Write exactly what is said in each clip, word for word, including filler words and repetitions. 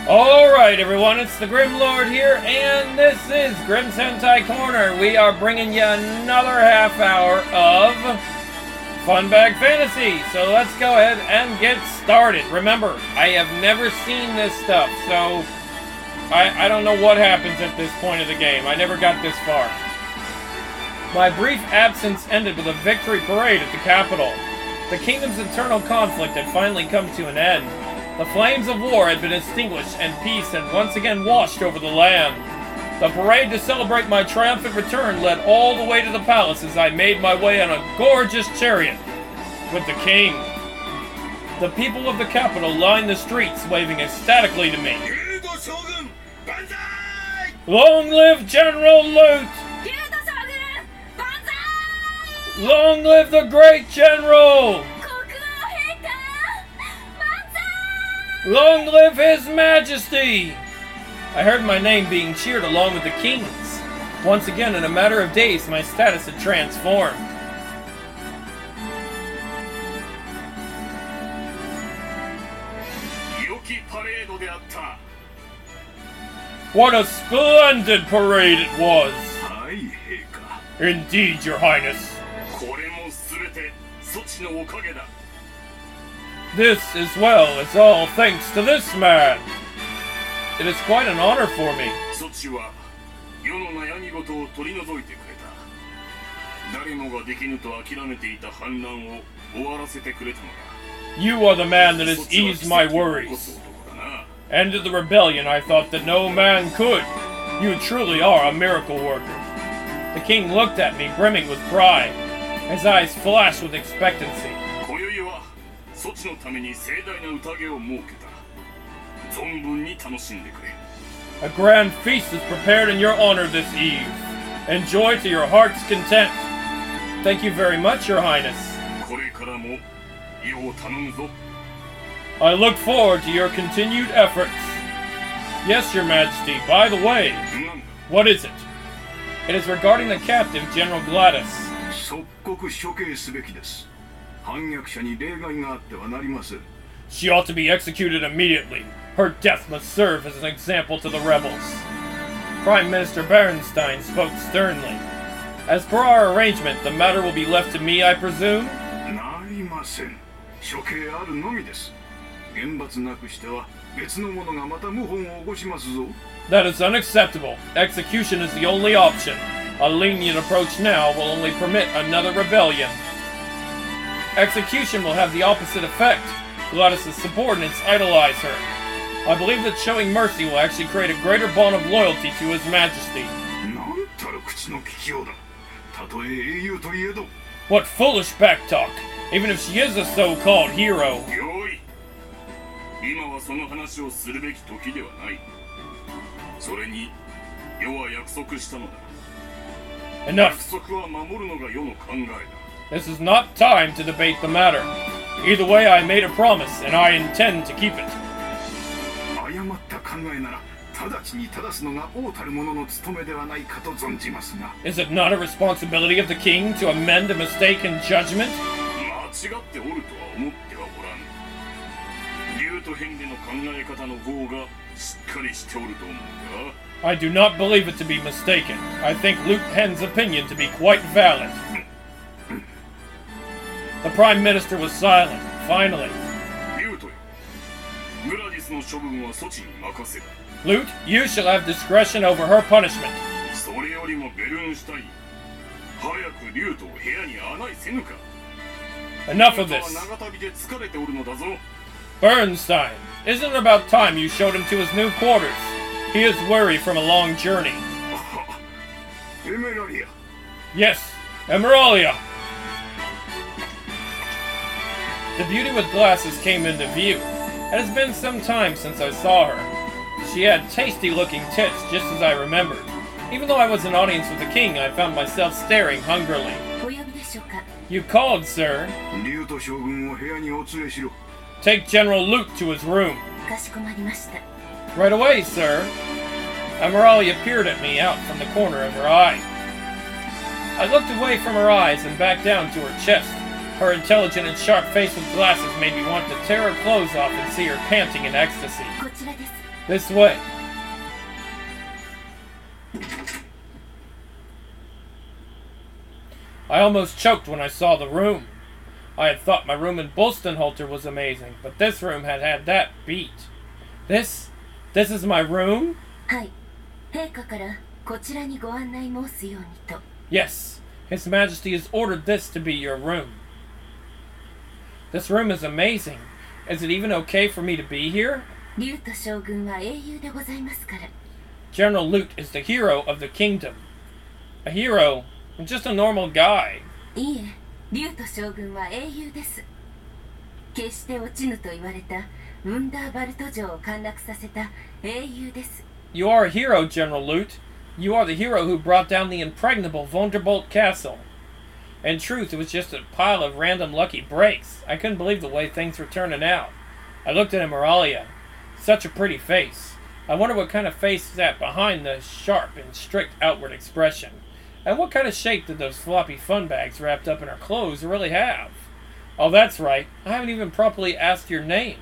Alright everyone, it's the Grim Lord here, and this is Grim Sentai Corner. We are bringing you another half hour of Funbag Fantasy. So let's go ahead and get started. Remember, I have never seen this stuff, so I, I don't know what happens at this point of the game. I never got this far. My brief absence ended with a victory parade at the capital. The kingdom's internal conflict had finally come to an end. The flames of war had been extinguished, and peace had once again washed over the land. The parade to celebrate my triumphant return led all the way to the palace as I made my way on a gorgeous chariot with the king. The people of the capital lined the streets, waving ecstatically to me. Long live General Lute! Long live the great general! Long live His Majesty! I heard my name being cheered along with the king's. Once again, in a matter of days, my status had transformed. What a splendid parade it was! Indeed, Your Highness. This, as well, is all thanks to this man. It is quite an honor for me. You are the man that has eased my worries. Ended the rebellion I thought that no man could. You truly are a miracle worker. The king looked at me, brimming with pride. His eyes flashed with expectancy. A grand feast is prepared in your honor this eve. Enjoy to your heart's content. Thank you very much, Your Highness. I look forward to your continued efforts. Yes, Your Majesty. By the way, what is it? It is regarding the captive, General Gladys. She ought to be executed immediately. Her death must serve as an example to the rebels. Prime Minister Bernstein spoke sternly. As per our arrangement, the matter will be left to me, I presume? That is unacceptable. Execution is the only option. A lenient approach now will only permit another rebellion. Execution will have the opposite effect. Gladys' subordinates idolize her. I believe that showing mercy will actually create a greater bond of loyalty to His Majesty. What foolish backtalk, even if she is a so-called hero. Enough. This is not time to debate the matter. Either way, I made a promise, and I intend to keep it. Is it not a responsibility of the king to amend a mistake in judgment? I do not believe it to be mistaken. I think Luke Hen's opinion to be quite valid. The Prime Minister was silent. Finally. Lute, you shall have discretion over her punishment. Enough of this. Bernstein, isn't it about time you showed him to his new quarters? He is weary from a long journey. Yes, Emeraulia. The beauty with glasses came into view. It has been some time since I saw her. She had tasty-looking tits, just as I remembered. Even though I was in audience with the king, I found myself staring hungrily. You called, sir. Take General Lute to his room. Right away, sir. Emeraulia peered at me out from the corner of her eye. I looked away from her eyes and back down to her chest. Her intelligent and sharp face with glasses made me want to tear her clothes off and see her panting in ecstasy. This way. I almost choked when I saw the room. I had thought my room in Bulstenholter was amazing, but this room had had that beat. This? This is my room? Yes, His Majesty has ordered this to be your room. This room is amazing. Is it even okay for me to be here? General Lute is the hero of the kingdom. A hero? I'm just a normal guy. You are a hero, General Lute. You are the hero who brought down the impregnable Wunderbolt Castle. In truth, it was just a pile of random lucky breaks. I couldn't believe the way things were turning out. I looked at Emeraulia. Such a pretty face. I wonder what kind of face sat behind the sharp and strict outward expression. And what kind of shape did those floppy fun bags wrapped up in her clothes really have? Oh, that's right. I haven't even properly asked your name.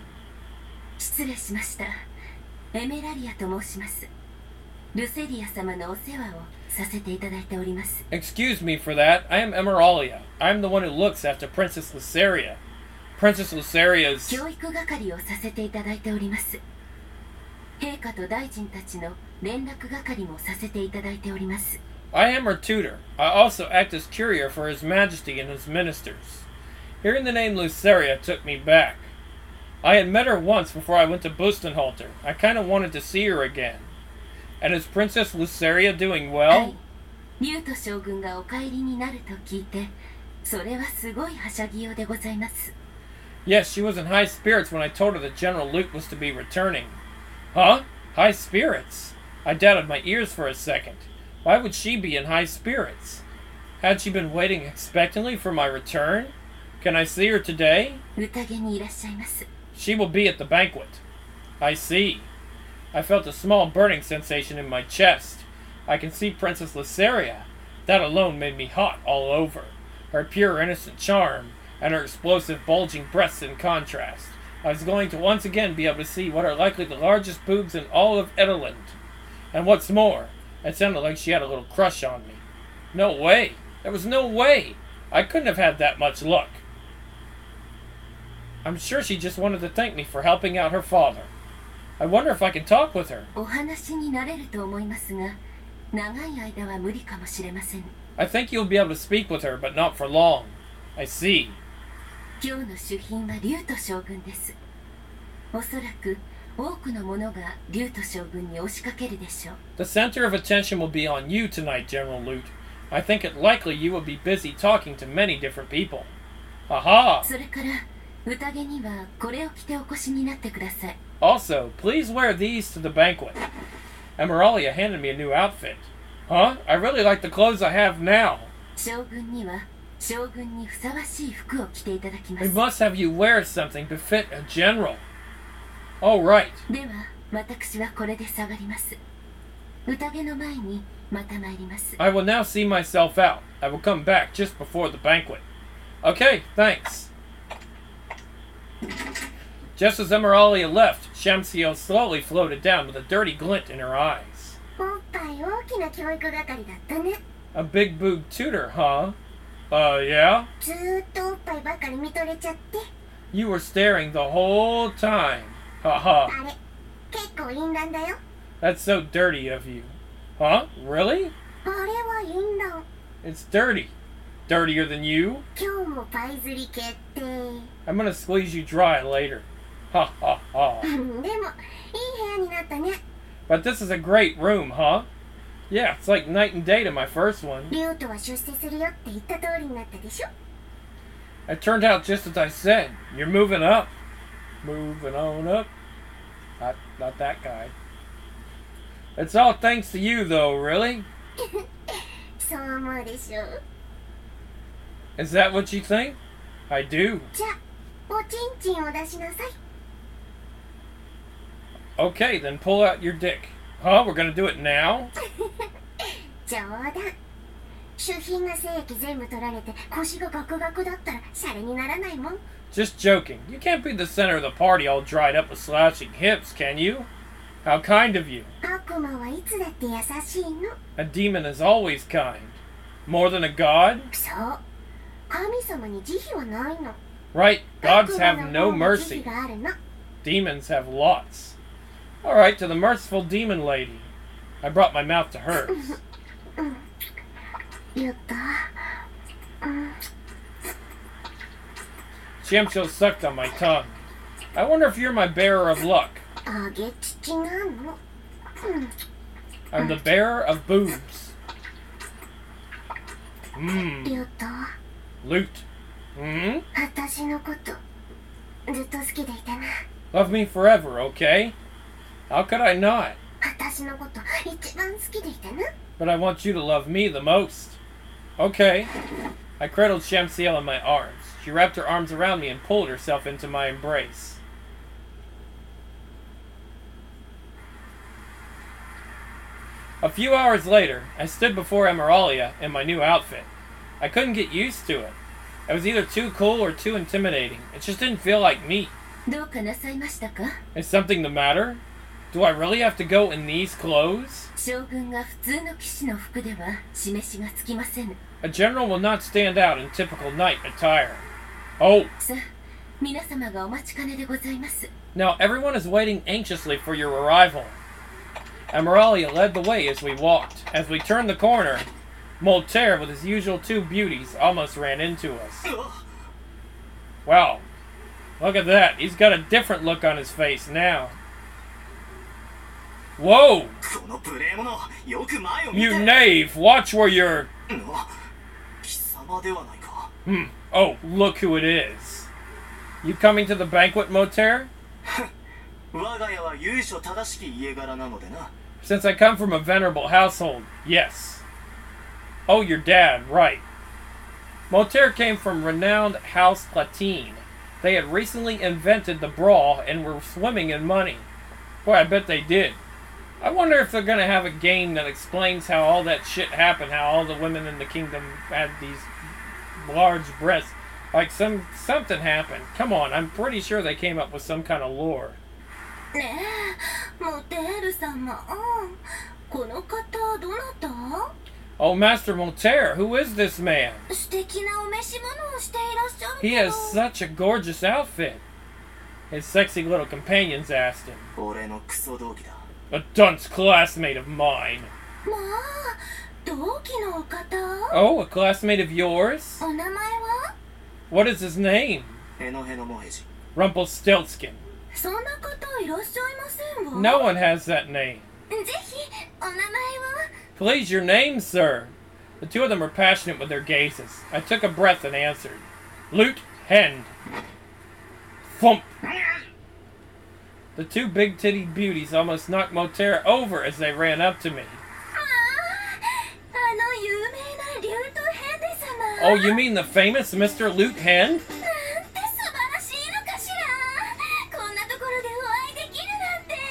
Excuse me for that. I am Emeraulia. I am the one who looks after Princess Luceria. Princess Luceria's... I am her tutor. I also act as courier for His Majesty and his ministers. Hearing the name Luceria took me back. I had met her once before I went to Bulstenholter. I kind of wanted to see her again. And is Princess Luceria doing well? Yes, she was in high spirits when I told her that General Lute was to be returning. Huh? High spirits? I doubted my ears for a second. Why would she be in high spirits? Had she been waiting expectantly for my return? Can I see her today? She will be at the banquet. I see. I felt a small burning sensation in my chest. I can see Princess Luceria. That alone made me hot all over. Her pure innocent charm, and her explosive bulging breasts in contrast. I was going to once again be able to see what are likely the largest boobs in all of Edeland. And what's more, it sounded like she had a little crush on me. No way. There was no way. I couldn't have had that much luck. I'm sure she just wanted to thank me for helping out her father. I wonder if I can talk with her. I think you'll be able to speak with her, but not for long. I see. The center of attention will be on you tonight, General Lute. I think it likely you will be busy talking to many different people. Aha! Also, please wear these to the banquet. Emeraulia handed me a new outfit. Huh? I really like the clothes I have now. We must have you wear something befit a general. Oh, right. I will now see myself out. I will come back just before the banquet. Okay, thanks. Just as Emeraulia left, Shamsio slowly floated down with a dirty glint in her eyes. A big boob tutor, huh? Uh, yeah? You were staring the whole time. Haha. That's so dirty of you. Huh? Really? It's dirty. Dirtier than you? I'm gonna squeeze you dry later. Ha ha ha. But this is a great room, huh? Yeah, it's like night and day to my first one. It turned out just as I said. You're moving up. Moving on up. Not, not that guy. It's all thanks to you, though, really? Is that what you think? I do. Okay, then pull out your dick. Huh? We're gonna do it now? Just joking. You can't be the center of the party all dried up with slouching hips, can you? How kind of you. 悪魔はいつだって優しいの。 A demon is always kind. More than a god? そう。神様に慈悲はないの。 Right, gods have 悪 no 魔の方が慈 mercy. 悲があるの。 Demons have lots. Alright, to the merciful demon lady. I brought my mouth to hers. 言った。うん。 Chiamcho sucked on my tongue. I wonder if you're my bearer of luck. あげ父なの。うん。 I'm the bearer of boobs. 言 Mmm. った。 Loot. Hmm? 私のことずっと好きでいてな。 Love me forever, okay? How could I not? 私のこと一番好きでいてな。 But I want you to love me the most. Okay. I cradled Shamsiel in my arms. She wrapped her arms around me and pulled herself into my embrace. A few hours later, I stood before Amaralia in my new outfit. I couldn't get used to it. It was either too cool or too intimidating. It just didn't feel like me. どうかなさいましたか？ Is something the matter? Do I really have to go in these clothes? 将軍が普通の騎士の服では示しがつきません。 A general will not stand out in typical knight attire. Oh, さあ、皆様がお待ちかねでございます。 now everyone is waiting anxiously for your arrival. Amaralia led the way as we walked. As we turned the corner, Moltaire, with his usual two beauties, almost ran into us. Wow. Look at that. He's got a different look on his face now. Whoa! You knave! Watch where you're... Hmm. Oh, look who it is. You coming to the banquet, Moltaire? Since I come from a venerable household, yes. Oh, your dad, right. Moltaire came from renowned House Platine. They had recently invented the brawl and were swimming in money. Boy, I bet they did. I wonder if they're gonna have a game that explains how all that shit happened, how all the women in the kingdom had these large breasts. Like some something happened. Come on, I'm pretty sure they came up with some kind of lore. ねえ、モテール様。この方どなた？ Oh, Master Moltaire, who is this man? 素敵なお召し物をしていらっしゃる。 He has such a gorgeous outfit. His sexy little companions asked him. 俺のクソ同期だ。 A dunce classmate of mine. まあ、同期のお方？ Oh, a classmate of yours? お名前は？ What is his name? へのへのもへじ。 Rumpelstiltskin. そんな方いらっしゃいませんわ。 No one has that name. ぜひ、お名前は？ Please, your name, sir. The two of them were passionate with their gazes. I took a breath and answered. Lute Hend. Thump. The two big-titted beauties almost knocked Moltaire over as they ran up to me. ああ、あの有名なリュートヘンデ様。 Oh, you mean the famous Mister Lute Hend? なんて素晴らしいのかしら。こんなところでお会いできるなんて。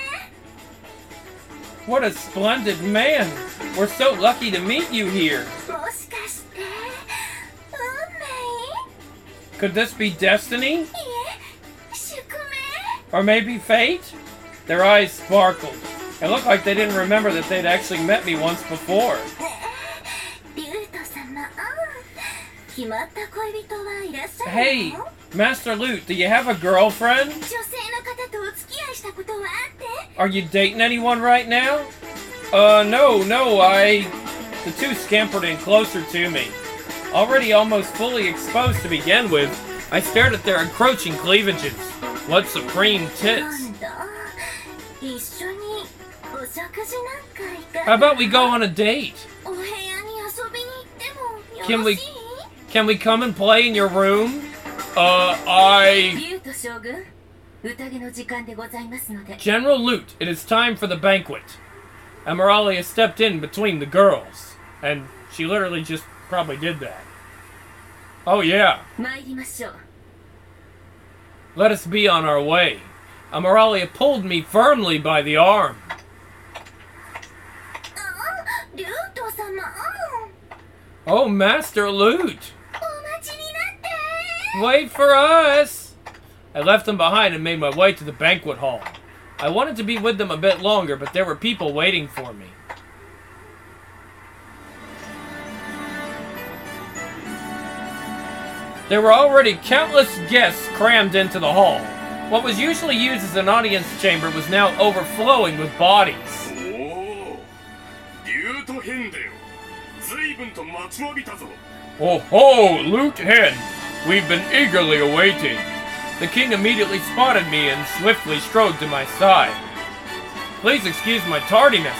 What a splendid man! We're so lucky to meet you here. もしかして運命？ Could this be destiny? いえ、宿命？ Or maybe fate? Their eyes sparkled. It looked like they didn't remember that they'd actually met me once before. リュート様、決まった恋人はいらっしゃるの？ Hey, Master Lute, do you have a girlfriend? 女性の方とお付き合いしたことはあって？ Are you dating anyone right now? Uh, no, no, I... The two scampered in closer to me. Already almost fully exposed to begin with, I stared at their encroaching cleavages. What supreme な tits. んだ、一緒にお食事なんかいか How が？ about we go on a date? お部屋に遊びに行っても Can よ we- ろしい？ Can we come and play in your room? Uh, I... リュート将軍、宴の時間でございますので。 General Lute, it is time for the banquet. Amaralia stepped in between the girls. And she literally just probably did that. Oh yeah. 参りましょう。 Let us be on our way. Amaralia pulled me firmly by the arm. あ、リュート様、 Oh, Master Lute! お待ちになって。 Wait for us! I left them behind and made my way to the banquet hall. I wanted to be with them a bit longer, but there were people waiting for me. There were already countless guests crammed into the hall. What was usually used as an audience chamber was now overflowing with bodies. Oh ho, Lute Hen! We've been eagerly awaiting. The king immediately spotted me and swiftly strode to my side. Please excuse my tardiness.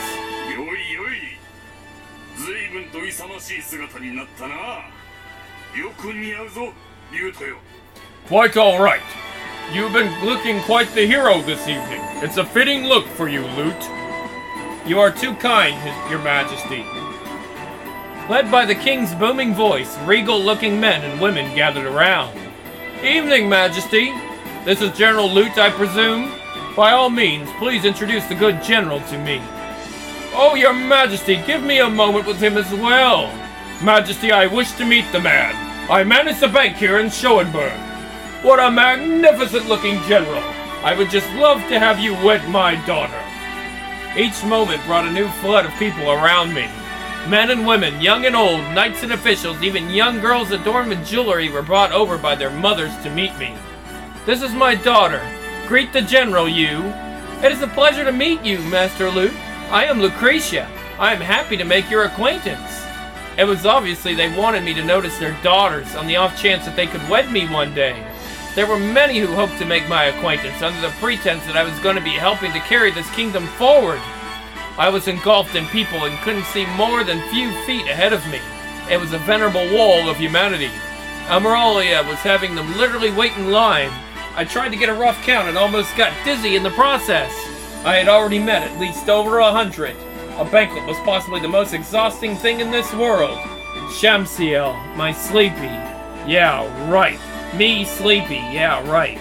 Quite all right. You've been looking quite the hero this evening. It's a fitting look for you, Lute. You are too kind, Your Majesty. Led by the king's booming voice, regal-looking men and women gathered around. Evening, Majesty. This is General Lute, I presume? By all means, please introduce the good general to me. Oh, Your Majesty, give me a moment with him as well. Majesty, I wish to meet the man. I manage the bank here in Schoenberg. What a magnificent-looking general. I would just love to have you wed my daughter. Each moment brought a new flood of people around me. Men and women, young and old, knights and officials, even young girls adorned with jewelry were brought over by their mothers to meet me. This is my daughter. Greet the general, you. It is a pleasure to meet you, Master Lute. I am Lucretia. I am happy to make your acquaintance. It was obviously they wanted me to notice their daughters on the off chance that they could wed me one day. There were many who hoped to make my acquaintance under the pretense that I was going to be helping to carry this kingdom forward. I was engulfed in people and couldn't see more than few feet ahead of me. It was a venerable wall of humanity. Amaralia was having them literally wait in line. I tried to get a rough count and almost got dizzy in the process. I had already met at least over a hundred. A banquet was possibly the most exhausting thing in this world. Shamsiel, my sleepy. Yeah, right. Me sleepy, yeah, right.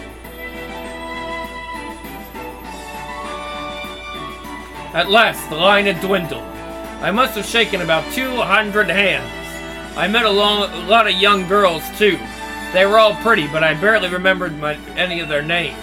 At last, the line had dwindled. I must have shaken about two hundred hands. I met a, long, a lot of young girls, too. They were all pretty, but I barely remembered my, any of their names.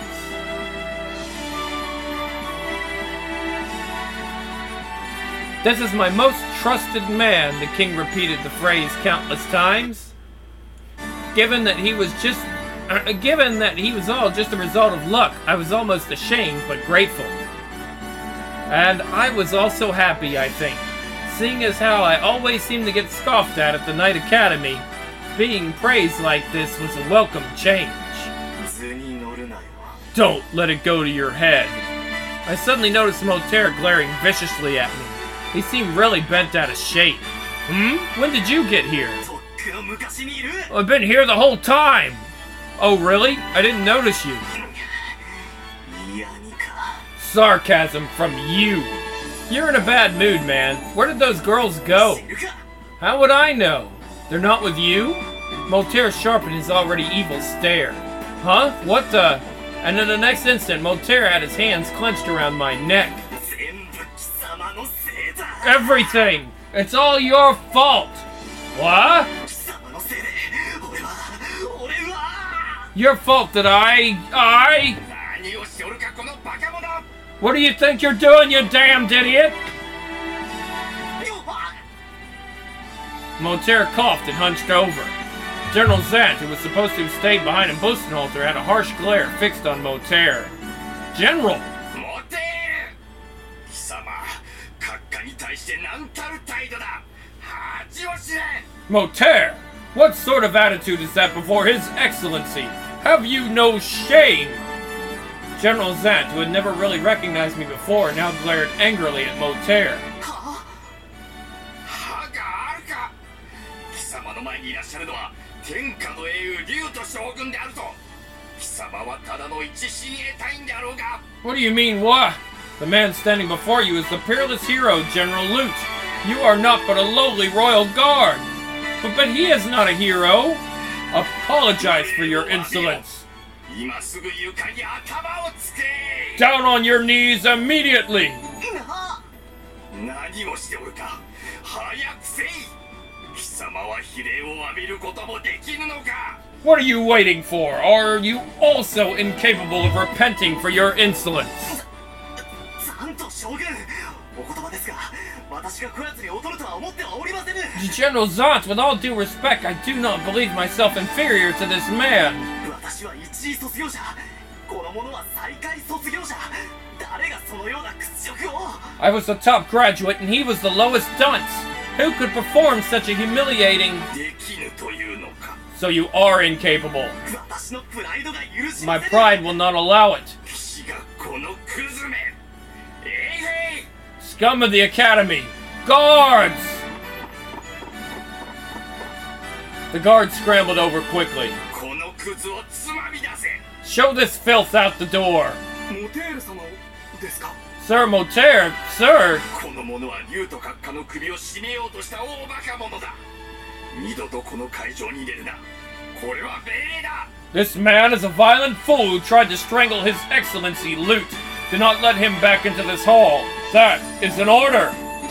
This is my most trusted man, the king repeated the phrase countless times. Given that he was just, uh, given that he was all just a result of luck, I was almost ashamed but grateful. And I was also happy, I think, seeing as how I always seemed to get scoffed at at the Knight Academy. Being praised like this was a welcome change. Don't let it go to your head. I suddenly noticed Motaire glaring viciously at me. He seemed really bent out of shape. Hmm? When did you get here? I've been here the whole time! Oh, really? I didn't notice you. Sarcasm from you. You're in a bad mood, man. Where did those girls go? How would I know? They're not with you? Motaire sharpened his already evil stare. Huh? What the? And in the next instant, Motaire had his hands clenched around my neck. Everything! It's all your fault! What? Your fault that I... I... What do you think you're doing, you damned idiot? Motaire coughed and hunched over. General Zant, who was supposed to have stayed behind in Bustenholzer, had a harsh glare fixed on Motaire. General! Motaire! What sort of attitude is that before His Excellency? Have you no shame? General Zant, who had never really recognized me before, now glared angrily at Motaire. What do you mean, what? The man standing before you is the peerless hero, General Lute. You are not but a lowly royal guard. But, but he is not a hero. Apologize for your insolence. Down on your knees immediately. What are you waiting for? Are you also incapable of repenting for your insolence? 将軍、お言葉ですが、私がこやつに劣るとは思ってはおりませぬ。 General Zant, with all due respect, I do not believe myself inferior to this man. 私は一次卒業者。この者は最下位卒業者。誰がそのような屈辱を。 I was the top graduate and he was the lowest dunce. Who could perform such a humiliating... できぬというのか。 So you are incapable. 私のプライドが許し My ませぬ。 pride will not allow it. 騎士がこのクズめ。えいえい。 Scum of the Academy! Guards! The guards scrambled over quickly. このクズをつまみ出せ。 Show this filth out the door. モテール様ですか。 Sir Motaire, sir! この者は竜と閣下の首を絞めようとした大バカ者だ。二度とこの会場に入れるな。これは命令だ。 This man is a violent fool who tried to strangle His Excellency Lute. Do not let him back into this hall. That is an order.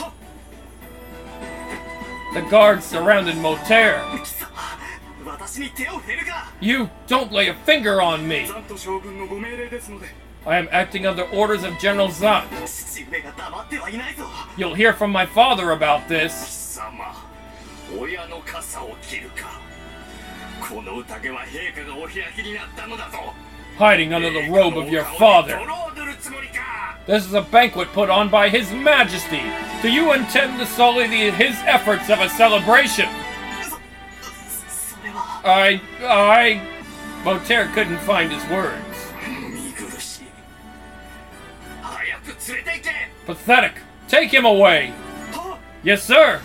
The guards surrounded Motaire. 貴様、私に手を振るか。 You don't lay a finger on me. ザント将軍のご命令ですので。 I am acting under orders of General Zant. 父上が黙ってはいないぞ。 You'll hear from my father about 貴 this. 様、親の傘を切るか。この宴は陛下がお開きになったのだぞ。 Hiding under the robe of your father. 泥を塗るつもりか。 This is a banquet put on by His Majesty. Do you intend to sully the, his efforts of a celebration? そ、それは。 I... I... Motaire couldn't find his words. 見苦しい。早く連れて行け。 Pathetic. Take him away. は Yes, sir.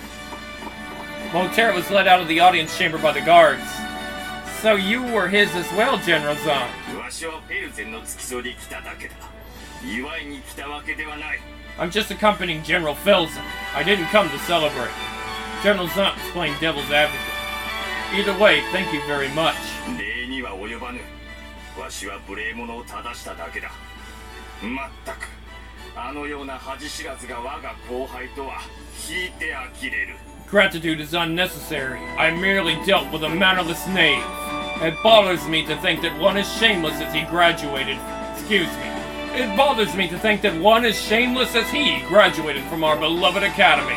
Motaire was led out of the audience chamber by the guards. So you were his as well, General Zant. わしはペルゼンの付き添いで来ただけだ。祝いに来たわけではない。 I'm just accompanying General Felsen. I didn't come to celebrate. General Zant was playing devil's advocate. Either way, thank you very much. 礼には及ばぬ。わしは無礼者を正しただけだ。まったく、あのような恥知らずが我が後輩とは引いて呆れる。 Gratitude is unnecessary. I merely dealt with a mannerless knave. It bothers me to think that one is shameless as he graduated. Excuse me. It bothers me to think that one is shameless as he graduated from our beloved academy.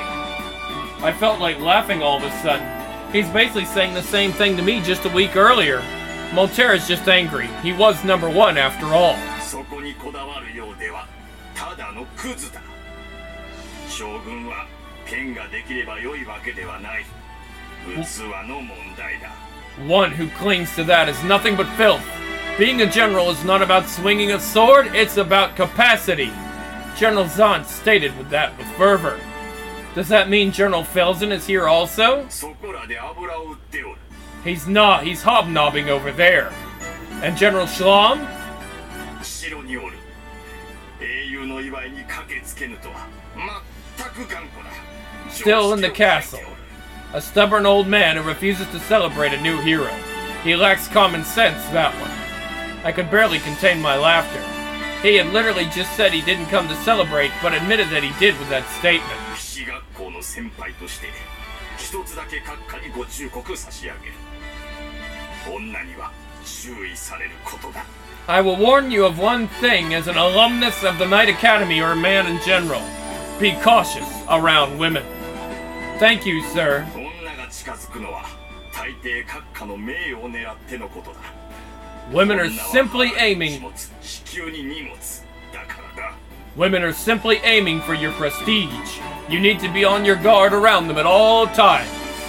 I felt like laughing all of a sudden. He's basically saying the same thing to me just a week earlier. Motaire is just angry. He was number one after all. そこにこだわるようではただのクズだ。将軍は剣ができれば良いわけではない。器の問題だ。 One who clings to that is nothing but filth. Being a general is not about swinging a sword, it's about capacity. General Zant stated with that with fervor. Does that mean General Felsen is here also? そこらで油を売っておる。 He's not. He's hobnobbing over there. And General Schlom? 城におる。英雄の祝いに駆けつけぬとは全く頑固だ。 Still in the castle. A stubborn old man who refuses to celebrate a new hero. He lacks common sense, that one. I could barely contain my laughter. He had literally just said he didn't come to celebrate, but admitted that he did with that statement. 騎士学校の先輩として一つだけ閣下にご忠告差し上げる。女には注意されることだ。 I will warn you of one thing as an alumnus of the Knight Academy or a man in general. Be cautious around women. Thank you, sir. 女が近づくのは大抵閣下の名誉を狙ってのことだ。 Women are simply aiming. 支給に荷物だからな。 Women are simply aiming for your prestige. You need to be on your guard around them at all times.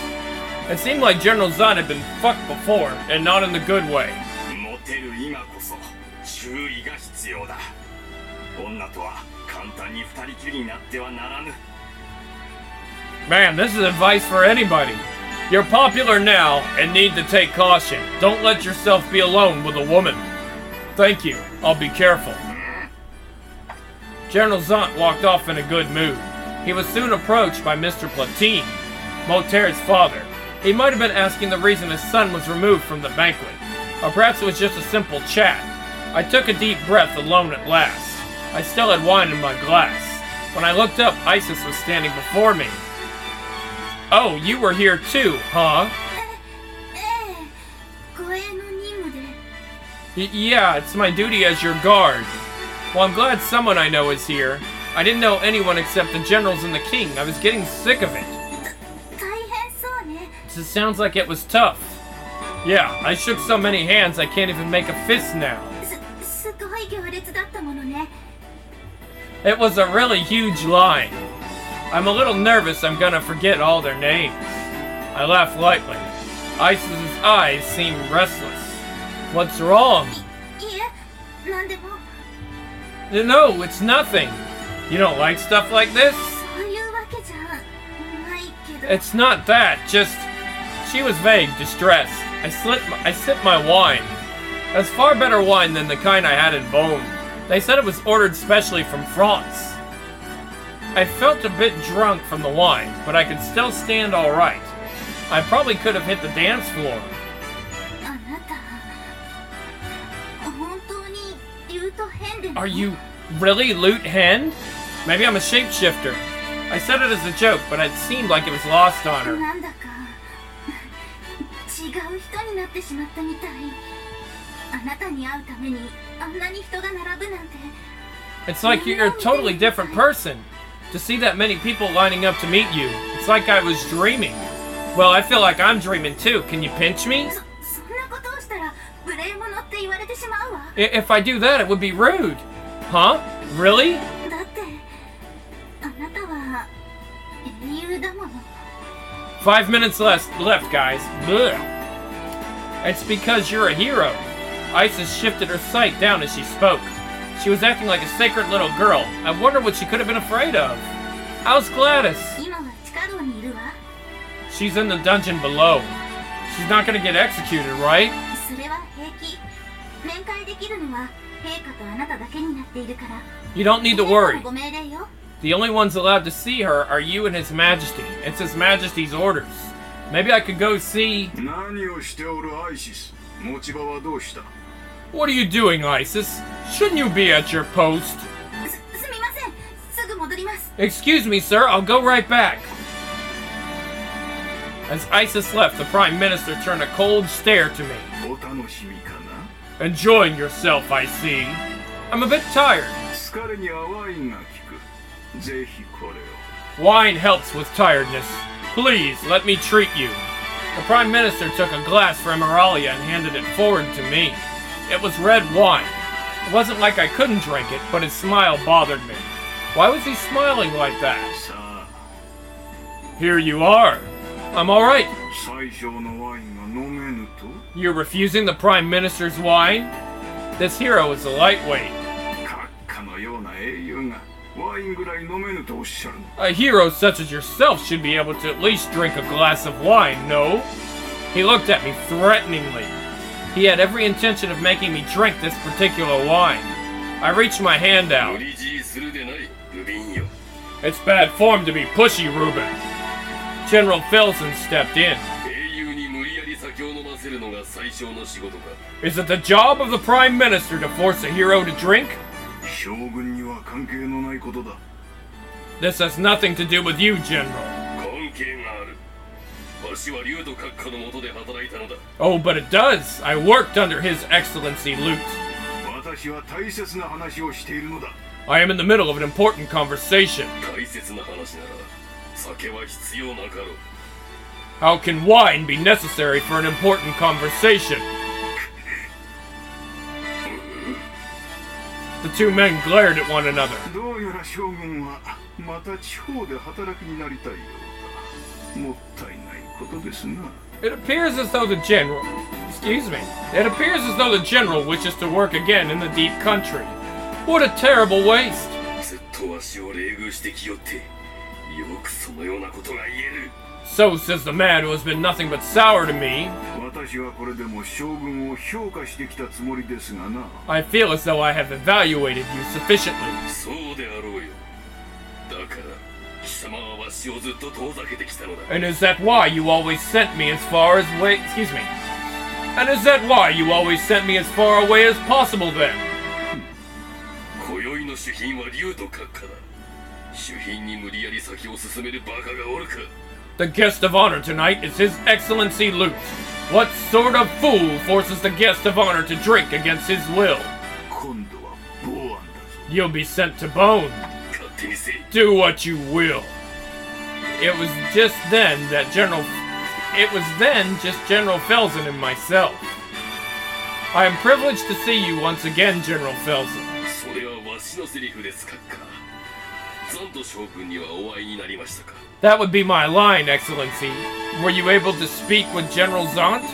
It seemed like General Zant had been fucked before, and not in the good way. モテる今こそ注意が必要だ。女とは簡単に二人きりになってはならぬ。 Man, this is advice for anybody. You're popular now and need to take caution. Don't let yourself be alone with a woman. Thank you. I'll be careful. General Zant walked off in a good mood. He was soon approached by Mister Platine, Motaire's father. He might have been asking the reason his son was removed from the banquet, or perhaps it was just a simple chat. I took a deep breath alone at last. I still had wine in my glass. When I looked up, Isis was standing before me. Oh, you were here too, huh? えええ護衛の任務で Y- yeah, it's my duty as your guard. Well, I'm glad someone I know is here. I didn't know anyone except the generals and the king. I was getting sick of it. 大変そうね。 It sounds like it was tough. Yeah, I shook so many hands I can't even make a fist now. す、すごい行列だったものね。 It was a really huge line. I'm a little nervous I'm gonna forget all their names. I laughed lightly. Ice's eyes seemed restless. What's wrong? い、いえ、なんでも。 No, it's nothing. You don't like stuff like this? そういうわけじゃないけど。 It's not that, just... She was vague, distressed. I slit my, I sipped my wine. It was far better wine than the kind I had in Beaune. They said it was ordered specially from France. I felt a bit drunk from the wine, but I could still stand all right. I probably could have hit the dance floor. あなた、本当に竜と変でも。 Are you really Lute Hen? Maybe I'm a shapeshifter. I said it as a joke, but it seemed like it was lost on her. なんだか違う人になってしまったみたい。あなたに会うためにあんなに人が並ぶなんて。 It's like you're a totally different person. To see that many people lining up to meet you, it's like I was dreaming. Well, I feel like I'm dreaming too. Can you pinch me? そ、そんなことをしたら無礼者って言われてしまうわ。 I- If I do that, it would be rude. Huh? Really? だってあなたは英雄だもの。 Five minutes less left, guys. Blech. It's because you're a hero. Isis shifted her sight down as she spoke. She was acting like a sacred little girl. I wonder what she could have been afraid of. How's Gladys? 今は地下道にいるわ。 She's in the dungeon below. She's not gonna get executed, right? それは平気。面会できるのは陛下とあなただけになっているから。 You don't need to 陛下 worry. のご命令よ。 The only ones allowed to see her are you and His Majesty. It's His Majesty's orders. Maybe I could go see... 何をしておるアイシス。持ち場はどうした？ What are you doing, Isis? Shouldn't you be at your post? す、すみません。すぐ戻ります。 Excuse me, sir. I'll go right back. As Isis left, the Prime Minister turned a cold stare to me. お楽しみかな？ Enjoying yourself, I see. I'm a bit tired. 疲れにはワインが効く。ぜひこれを。 Wine helps with tiredness. Please, let me treat you. The Prime Minister took a glass from Euralia and handed it forward to me. It was red wine. It wasn't like I couldn't drink it, but his smile bothered me. Why was he smiling like that? さあ、 Here you are. I'm alright. 最上のワインが飲めぬと？ You're refusing the Prime Minister's wine? This hero is a lightweight. 閣下のような英雄がワインぐらい飲めぬとおっしゃるの？ A hero such as yourself should be able to at least drink a glass of wine, no? He looked at me threateningly. He had every intention of making me drink this particular wine. I reached my hand out. 無理強いするでないルビンよ。 It's bad form to be pushy, Reuben. General Filson stepped in. 英雄に無理やり酒を飲ませるのが最小の仕事か。 Is it the job of the Prime Minister to force a hero to drink? 将軍には関係のないことだ。 This has nothing to do with you, General. 関係がある。わしは竜と閣下の下で働いたのだ。 Oh, but it does. I worked under His Excellency Lute. 私は大切な話をしているのだ。 I am in the middle of an important conversation. 大切な話なら酒は必要なかろう。 How can wine be necessary for an important conversation? The two men glared at one another. どうやら将軍はまた地方で働きになりたいようだ。もったいないことですな。 It appears as though the general... Excuse me. It appears as though the general wishes to work again in the deep country. What a terrible waste. ずっとわしを冷遇してきよって、よくそのようなことが言える。 So says the man who has been nothing but sour to me. 私はこれでも将軍を評価してきたつもりですがな。 I feel as though I have evaluated you sufficiently. そうであろうよ。だから貴様はわしをずっと遠ざけてきたのだ。 And is that why you always sent me as far as way... Excuse me. And is that why you always sent me as far away as possible then? 今宵の主賓は竜と閣下だ。主賓に無理やり先を進めるバカがおるか。 The guest of honor tonight is His Excellency Lute. What sort of fool forces the guest of honor to drink against his will? 今度はボーアンだぞ。 You'll be sent to Beaune. 勝手にせい。 Do what you will. It was just then that General... It was then just General Felsen and myself. I am privileged to see you once again, General Felsen. それはわしのセリフですかっか。ザンド将軍にはお会いになりましたか。 That would be my line, Excellency. Were you able to speak with General Zant?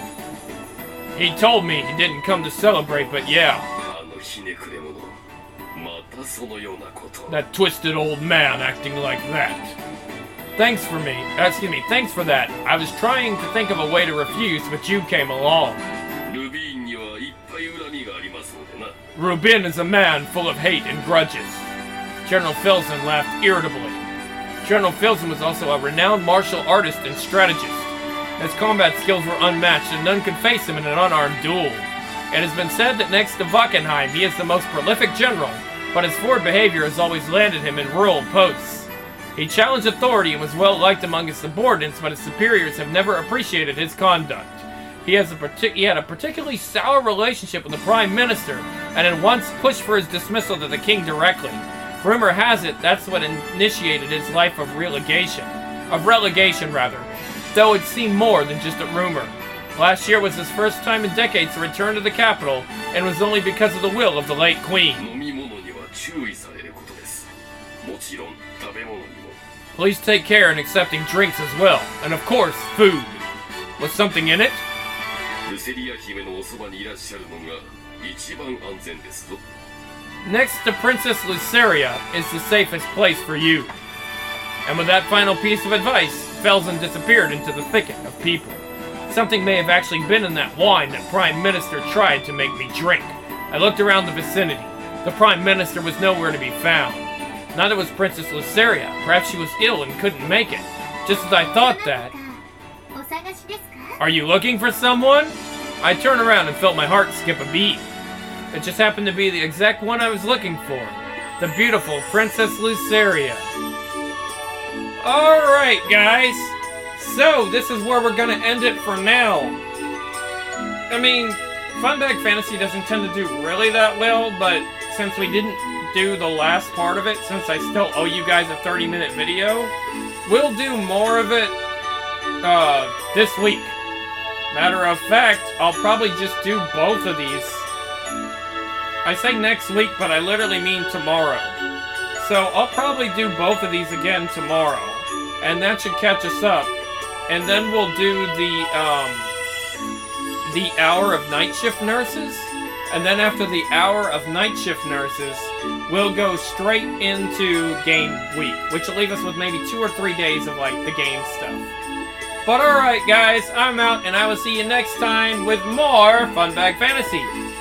He told me he didn't come to celebrate, but yeah. あのひねくれ者、またそのようなこと。 That twisted old man acting like that. Thanks for me. Uh, excuse me, thanks for that. I was trying to think of a way to refuse, but you came along. ルビーンにはいっぱい恨みがありますのでな。 Rubin is a man full of hate and grudges. General Filson laughed irritably. General Filson was also a renowned martial artist and strategist. His combat skills were unmatched, and none could face him in an unarmed duel. It has been said that next to Wackenheim, he is the most prolific general, but his forward behavior has always landed him in rural posts. He challenged authority and was well liked among his subordinates, but his superiors have never appreciated his conduct. He has a partic- he had a particularly sour relationship with the Prime Minister, and had once pushed for his dismissal to the king directly. Rumor has it that's what initiated his life of relegation. Of relegation, rather. Though it seemed more than just a rumor. Last year was his first time in decades to return to the capital, and was only because of the will of the late queen. 飲み物には注意されることです。もちろん食べ物にも。 Please take care in accepting drinks as well, and of course, food. Was something in it? ルセリア姫のおそばにいらっしゃるのが一番安全ですぞ。 Next to Princess Luceria is the safest place for you. And with that final piece of advice, Felsen disappeared into the thicket of people. Something may have actually been in that wine that Prime Minister tried to make me drink. I looked around the vicinity. The Prime Minister was nowhere to be found. Neither was Princess Luceria. Perhaps she was ill and couldn't make it. Just as I thought that... お探しですか？ Are you looking for someone? I turned around and felt my heart skip a beat. It just happened to be the exact one I was looking for. The beautiful Princess Luceria. Alright, guys. So, this is where we're gonna end it for now. I mean, Funbag Fantasy doesn't tend to do really that well, but since we didn't do the last part of it, since I still owe you guys a thirty minute video, we'll do more of it uh, this week. Matter of fact, I'll probably just do both of these. I say next week, but I literally mean tomorrow. So I'll probably do both of these again tomorrow. And that should catch us up. And then we'll do the, um, the hour of night shift nurses. And then after the hour of night shift nurses, we'll go straight into game week, which will leave us with maybe two or three days of, like, the game stuff. But alright, guys, I'm out, and I will see you next time with more Funbag Fantasy.